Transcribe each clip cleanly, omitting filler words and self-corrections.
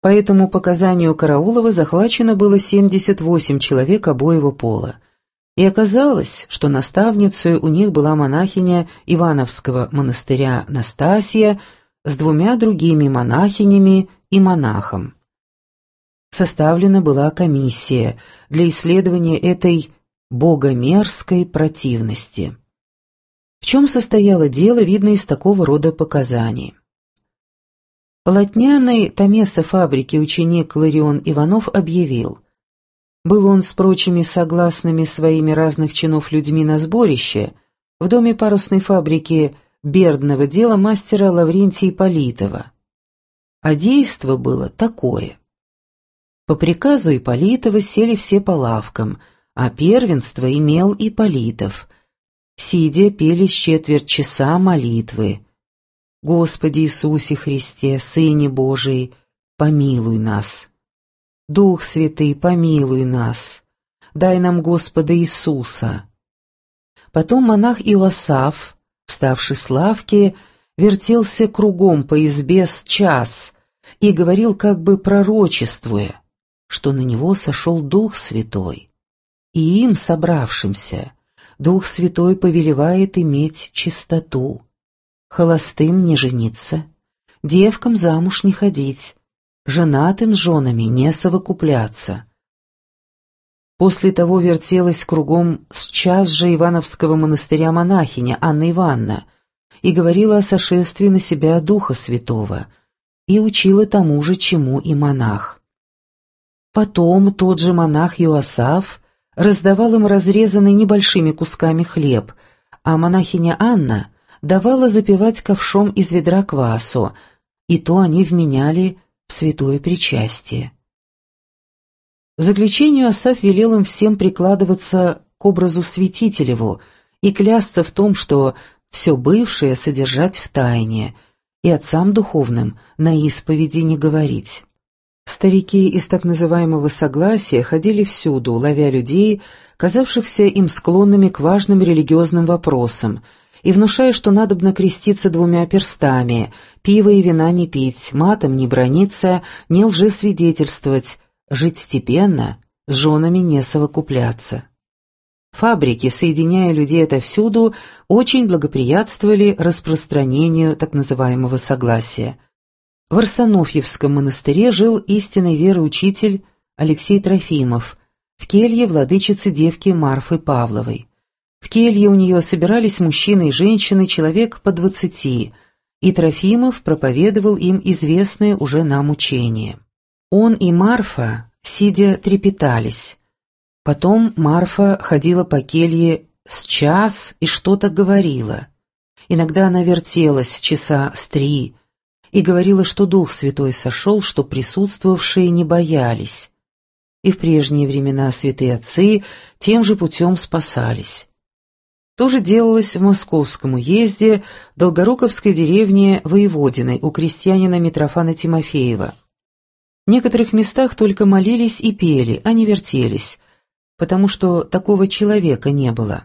По этому показанию Караулова захвачено было 78 человек обоего пола. И оказалось, что наставницей у них была монахиня Ивановского монастыря Настасья с 2 другими монахинями и монахом. Составлена была комиссия для исследования этой богомерзкой противности. В чем состояло дело, видно из такого рода показаний. Полотняной томесо-фабрики ученик Ларион Иванов объявил: был он с прочими согласными своими разных чинов людьми на сборище в доме парусной фабрики бердного дела мастера Лаврентия Ипполитова. А действо было такое. По приказу Ипполитова сели все по лавкам, а первенство имел Ипполитов. Сидя, пели с 1/4 часа молитвы. «Господи Иисусе Христе, Сыне Божий, помилуй нас! Дух Святый, помилуй нас! Дай нам Господа Иисуса!» Потом монах Иосаф, вставший с лавки, вертелся кругом по избе с час и говорил, как бы пророчествуя, что на него сошел Дух Святой, и им, собравшимся, Дух Святой повелевает иметь чистоту, холостым не жениться, девкам замуж не ходить, женатым с женами не совокупляться. После того вертелась кругом с час же Ивановского монастыря монахиня Анна Ивановна и говорила о сошествии на себя Духа Святого и учила тому же, чему и монах. Потом тот же монах Иосаф раздавал им разрезанный небольшими кусками хлеб, а монахиня Анна давала запивать ковшом из ведра квасу, и то они вменяли в святое причастие. В заключение Иосаф велел им всем прикладываться к образу святителеву и клясться в том, что все бывшее содержать в тайне, и отцам духовным на исповеди не говорить. Старики из так называемого согласия ходили всюду, ловя людей, казавшихся им склонными к важным религиозным вопросам, и внушая, что надобно креститься 2 перстами, пива и вина не пить, матом не браниться, не лжесвидетельствовать, жить степенно, с женами не совокупляться. Фабрики, соединяя людей отовсюду, очень благоприятствовали распространению так называемого согласия. В Арсенофьевском монастыре жил истинной веры учитель Алексей Трофимов, в келье владычицы девки Марфы Павловой. В келье у нее собирались мужчины и женщины, человек по 20, и Трофимов проповедовал им известное уже нам учение. Он и Марфа, сидя, трепетались. Потом Марфа ходила по келье с час и что-то говорила. Иногда она вертелась часа с 3 и говорила, что Дух Святой сошел, что присутствовавшие не боялись. И в прежние времена святые отцы тем же путем спасались. То же делалось в Московском уезде, Долгоруковской деревне Воеводиной у крестьянина Митрофана Тимофеева. В некоторых местах только молились и пели, а не вертелись, потому что такого человека не было.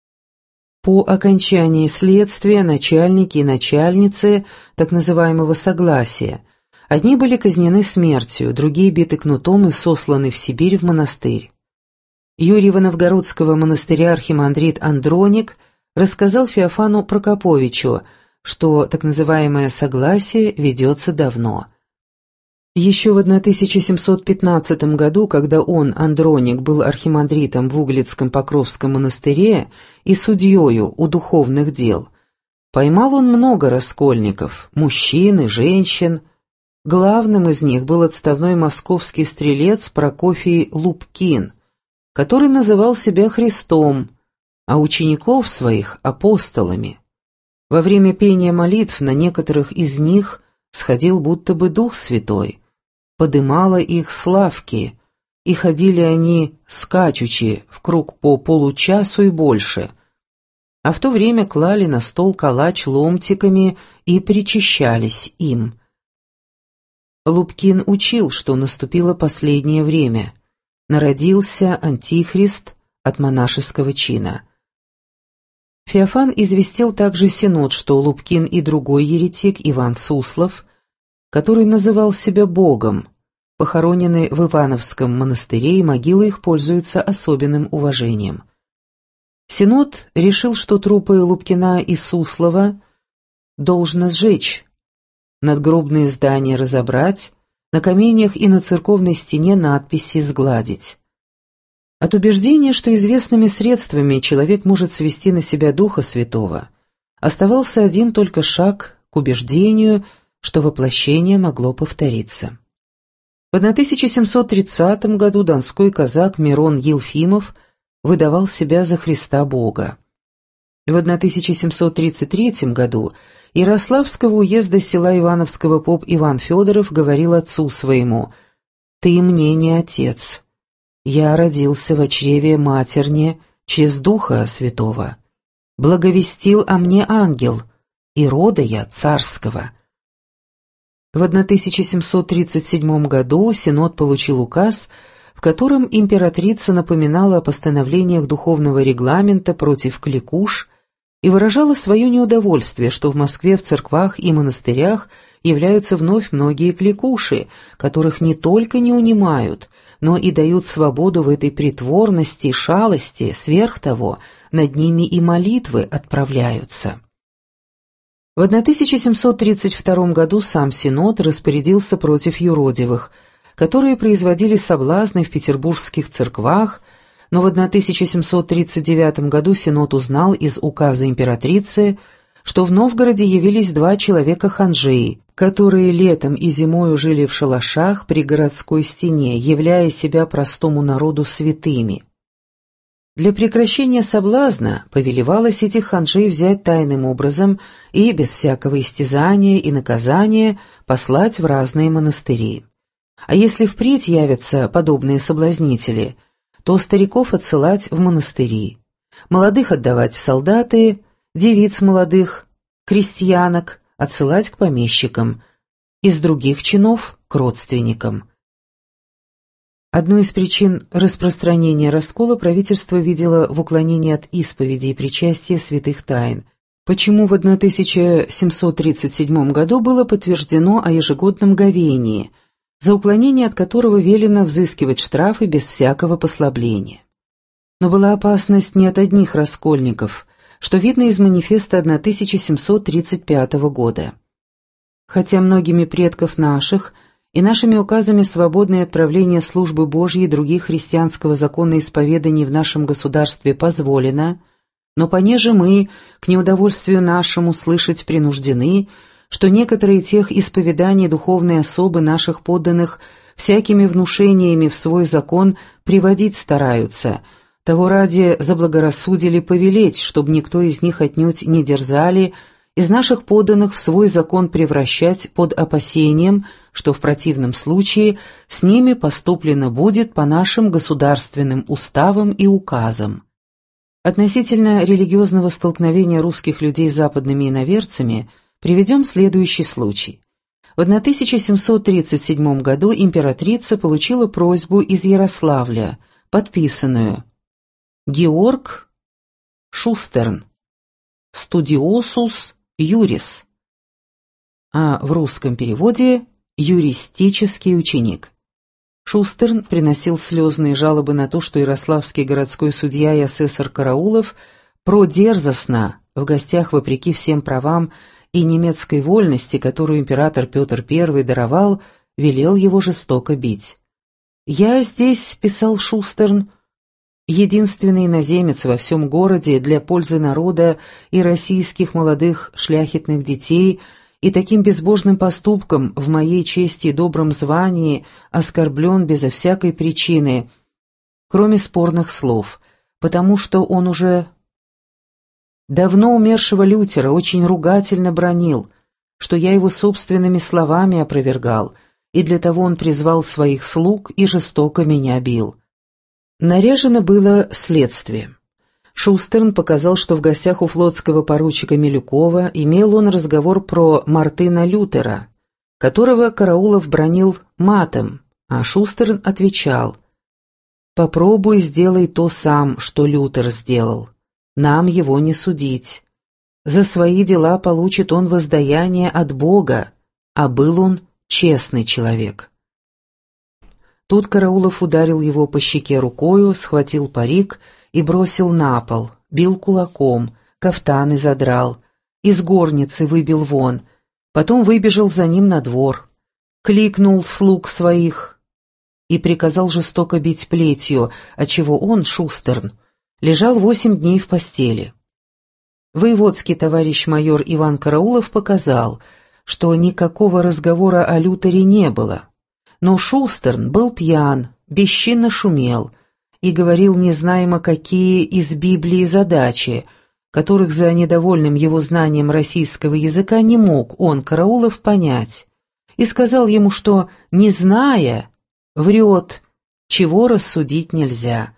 По окончании следствия начальники и начальницы так называемого согласия одни были казнены смертью, другие биты кнутом и сосланы в Сибирь в монастырь. Юрьева Новгородского монастыря архимандрит Андроник рассказал Феофану Прокоповичу, что так называемое согласие ведется давно. Еще в 1715 году, когда он, Андроник, был архимандритом в Углицком Покровском монастыре и судьею у духовных дел, поймал он много раскольников, мужчин и женщин. Главным из них был отставной московский стрелец Прокофий Лупкин, который называл себя Христом, а учеников своих — апостолами. Во время пения молитв на некоторых из них сходил будто бы Дух Святой, подымало их с лавки, и ходили они скачучи в круг по получасу и больше, а в то время клали на стол калач ломтиками и причащались им. Лупкин учил, что наступило последнее время, народился антихрист от монашеского чина. Феофан известил также Синод, что Лупкин и другой еретик Иван Суслов, который называл себя Богом, похоронены в Ивановском монастыре, и могилы их пользуются особенным уважением. Синод решил, что трупы Лубкина и Суслова должно сжечь, надгробные здания разобрать, на каменьях и на церковной стене надписи сгладить. От убеждения, что известными средствами человек может свести на себя Духа Святого, оставался один только шаг к убеждению, что воплощение могло повториться. В 1730 году донской казак Мирон Елфимов выдавал себя за Христа Бога. В 1733 году Ярославского уезда села Ивановского поп Иван Федоров говорил отцу своему: «Ты мне не отец. Я родился в чреве матерне через Духа Святого. Благовестил о мне ангел, и рода я царского». В 1737 году Синод получил указ, в котором императрица напоминала о постановлениях духовного регламента против кликуш и выражала свое неудовольствие, что в Москве в церквах и монастырях являются вновь многие кликуши, которых не только не унимают, но и дают свободу в этой притворности и шалости, сверх того, над ними и молитвы отправляются. В 1732 году сам Синод распорядился против юродивых, которые производили соблазны в петербургских церквах, но в 1739 году Синод узнал из указа императрицы, что в Новгороде явились два человека-ханжеи, которые летом и зимою жили в шалашах при городской стене, являя себя простому народу святыми. Для прекращения соблазна повелевалось этих ханжей взять тайным образом и без всякого истязания и наказания послать в разные монастыри. А если впредь явятся подобные соблазнители, то стариков отсылать в монастыри, молодых отдавать в солдаты, девиц молодых, крестьянок отсылать к помещикам, из других чинов к родственникам. Одной из причин распространения раскола правительство видело в уклонении от исповеди и причастия святых тайн, почему в 1737 году было подтверждено о ежегодном говении, за уклонение от которого велено взыскивать штрафы без всякого послабления. Но была опасность не от одних раскольников, что видно из манифеста 1735 года. Хотя многими предков наших и нашими указами свободное отправление службы Божьей и других христианского закона исповеданий в нашем государстве позволено, но понеже мы, к неудовольствию нашему, слышать принуждены, что некоторые тех исповеданий духовной особы наших подданных всякими внушениями в свой закон приводить стараются, того ради заблагорассудили повелеть, чтобы никто из них отнюдь не дерзали, из наших подданных в свой закон превращать под опасением, что в противном случае с ними поступлено будет по нашим государственным уставам и указам. Относительно религиозного столкновения русских людей с западными иноверцами приведем следующий случай. В 1737 году императрица получила просьбу из Ярославля, подписанную «Георг Шустерн, студиосус юрис», а в русском переводе «юристический ученик». Шустерн приносил слезные жалобы на то, что ярославский городской судья и асессор Караулов продерзостно, в гостях вопреки всем правам и немецкой вольности, которую император Петр I даровал, велел его жестоко бить. «Я здесь», — писал Шустерн, — «единственный иноземец во всем городе для пользы народа и российских молодых шляхетных детей, и таким безбожным поступком в моей чести и добром звании оскорблен безо всякой причины, кроме спорных слов, потому что он уже давно умершего Лютера очень ругательно бранил, что я его собственными словами опровергал, и для того он призвал своих слуг и жестоко меня бил». Наряжено было следствие. Шустерн показал, что в гостях у флотского поручика Милюкова имел он разговор про Мартына Лютера, которого Караулов бранил матом, а Шустерн отвечал: «Попробуй сделай то сам, что Лютер сделал. Нам его не судить. За свои дела получит он воздаяние от Бога, а был он честный человек». Тут Караулов ударил его по щеке рукою, схватил парик и бросил на пол, бил кулаком, кафтаны задрал, из горницы выбил вон, потом выбежал за ним на двор, кликнул слуг своих и приказал жестоко бить плетью, отчего он, Шустерн, лежал 8 дней в постели. Воеводский товарищ майор Иван Караулов показал, что никакого разговора о Лютере не было, но Шустерн был пьян, бесчинно шумел и говорил незнаемо какие из Библии задачи, которых за недовольным его знанием российского языка не мог он, Караулов, понять, и сказал ему, что, не зная, врет, чего рассудить нельзя.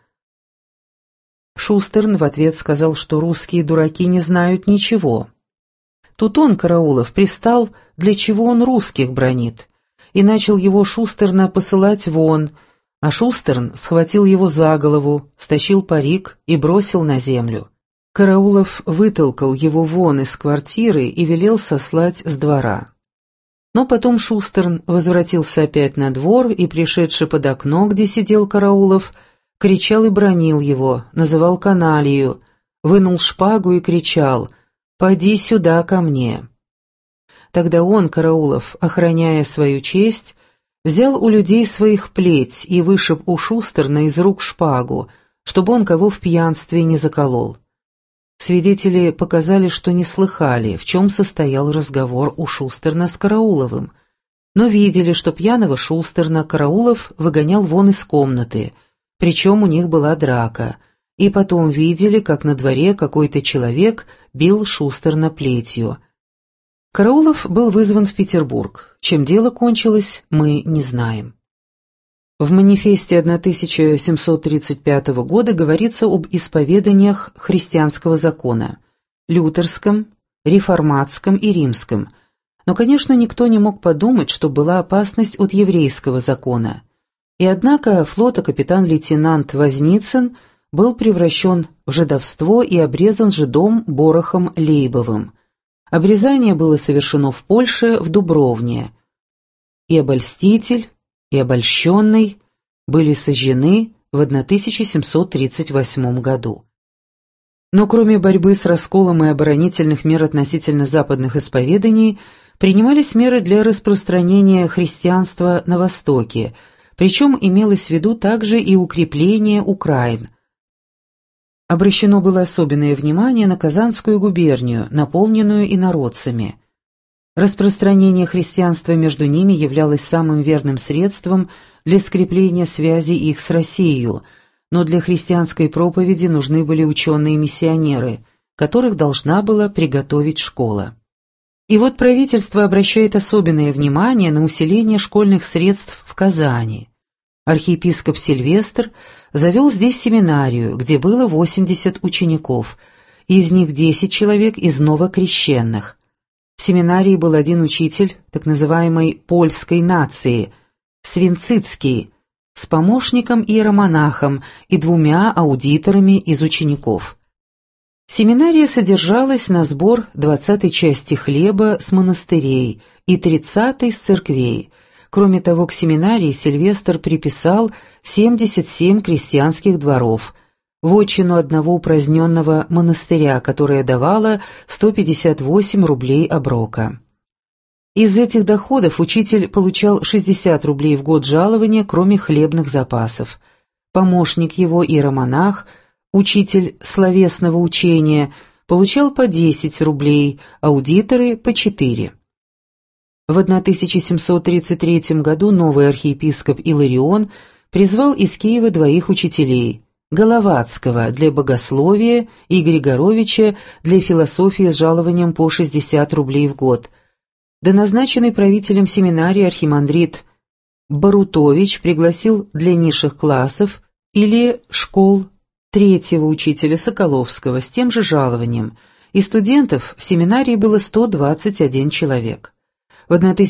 Шустерн в ответ сказал, что русские дураки не знают ничего. Тут он, Караулов, пристал, для чего он русских бранит, и начал его Шустерна посылать вон, а Шустерн схватил его за голову, стащил парик и бросил на землю. Караулов вытолкал его вон из квартиры и велел сослать с двора. Но потом Шустерн возвратился опять на двор и, пришедший под окно, где сидел Караулов, кричал и бранил его, называл каналью, вынул шпагу и кричал: «Поди сюда ко мне». Тогда он, Караулов, охраняя свою честь, взял у людей своих плеть и вышиб у Шустерна из рук шпагу, чтобы он кого в пьянстве не заколол. Свидетели показали, что не слыхали, в чем состоял разговор у Шустерна с Карауловым, но видели, что пьяного Шустерна Караулов выгонял вон из комнаты, причем у них была драка, и потом видели, как на дворе какой-то человек бил Шустерна плетью. Караулов был вызван в Петербург. Чем дело кончилось, мы не знаем. В манифесте 1735 года говорится об исповеданиях христианского закона – лютерском, реформатском и римском, но, конечно, никто не мог подумать, что была опасность от еврейского закона. И однако флота-капитан-лейтенант Возницын был превращен в жидовство и обрезан жидом Борохом Лейбовым. Обрезание было совершено в Польше, в Дубровне. И обольститель, и обольщенный были сожжены в 1738 году. Но кроме борьбы с расколом и оборонительных мер относительно западных исповеданий, принимались меры для распространения христианства на Востоке, причем имелось в виду также и укрепление Украин. Обращено было особенное внимание на Казанскую губернию, наполненную инородцами. Распространение христианства между ними являлось самым верным средством для скрепления связи их с Россией, но для христианской проповеди нужны были ученые-миссионеры, которых должна была приготовить школа. И вот правительство обращает особенное внимание на усиление школьных средств в Казани. Архиепископ Сильвестр завел здесь семинарию, где было 80 учеников, из них 10 человек из новокрещенных. В семинарии был один учитель так называемой польской нации, Свинцицкий, с помощником-иеромонахом и 2 аудиторами из учеников. Семинария содержалась на сбор 20-й части хлеба с монастырей и 30-й с церквей. Кроме того, к семинарии Сильвестр приписал 77 крестьянских дворов, вотчину одного упраздненного монастыря, которая давала 158 рублей оброка. Из этих доходов учитель получал 60 рублей в год жалования, кроме хлебных запасов. Помощник его, иеромонах, учитель словесного учения, получал по 10 рублей, аудиторы – по 4. В 1733 году новый архиепископ Иларион призвал из Киева 2 учителей – Головацкого для богословия и Григоровича для философии с жалованием по 60 рублей в год. Да назначенный правителем семинарии архимандрит Барутович пригласил для низших классов или школ 3-го учителя Соколовского с тем же жалованием, и студентов в семинарии было 121 человек. В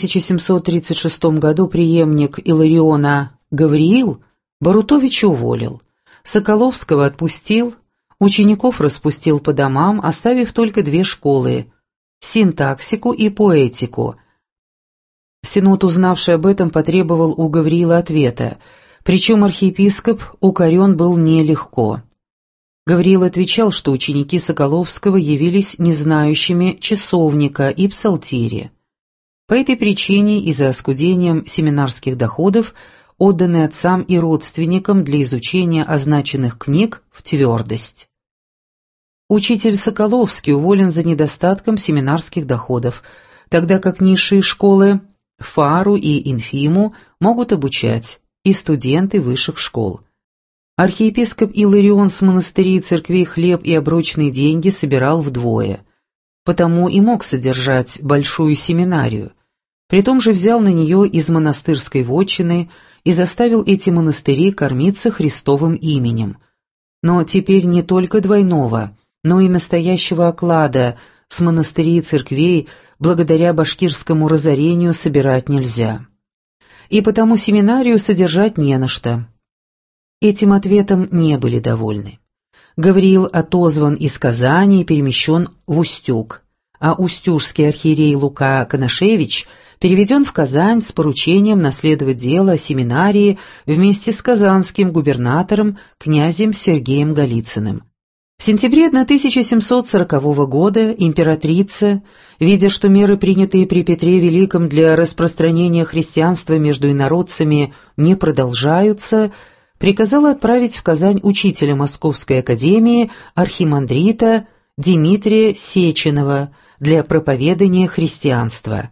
1736 году преемник Илариона Гавриил Барутовича уволил, Соколовского отпустил, учеников распустил по домам, оставив только 2 школы – синтаксику и поэтику. Синод, узнавший об этом, потребовал у Гавриила ответа, Причем архиепископ укорен был нелегко. Гавриил отвечал, что ученики Соколовского явились незнающими часовника и псалтири. По этой причине и за оскудением семинарских доходов отданы отцам и родственникам для изучения означенных книг в твердость. Учитель Соколовский уволен за недостатком семинарских доходов, тогда как низшие школы Фару и Инфиму могут обучать и студенты высших школ. Архиепископ Иларион с монастырей и церквей хлеб и оброчные деньги собирал вдвое, потому и мог содержать большую семинарию. Притом же взял на нее из монастырской вотчины и заставил эти монастыри кормиться Христовым именем. Но теперь не только двойного, но и настоящего оклада с монастырей и церквей благодаря башкирскому разорению собирать нельзя. И потому семинарию содержать не на что. Этим ответом не были довольны. Гавриил отозван из Казани и перемещен в Устюг, а устюжский архиерей Лука Коношевич переведен в Казань с поручением наследовать дело о семинарии вместе с казанским губернатором князем Сергеем Голицыным. В сентябре 1740 года императрица, видя, что меры, принятые при Петре Великом для распространения христианства между инородцами, не продолжаются, приказала отправить в Казань учителя Московской академии архимандрита Дмитрия Сеченова для проповедания христианства.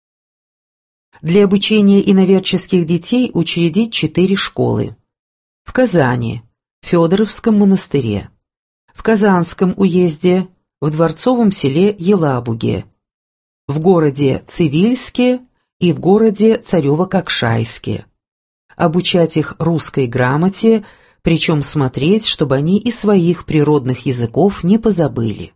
Для обучения иноверческих детей учредить 4 школы. В Казани, в Федоровском монастыре, в Казанском уезде, в дворцовом селе Елабуге, в городе Цивильске и в городе Царево-Кокшайске. Обучать их русской грамоте, причем смотреть, чтобы они и своих природных языков не позабыли.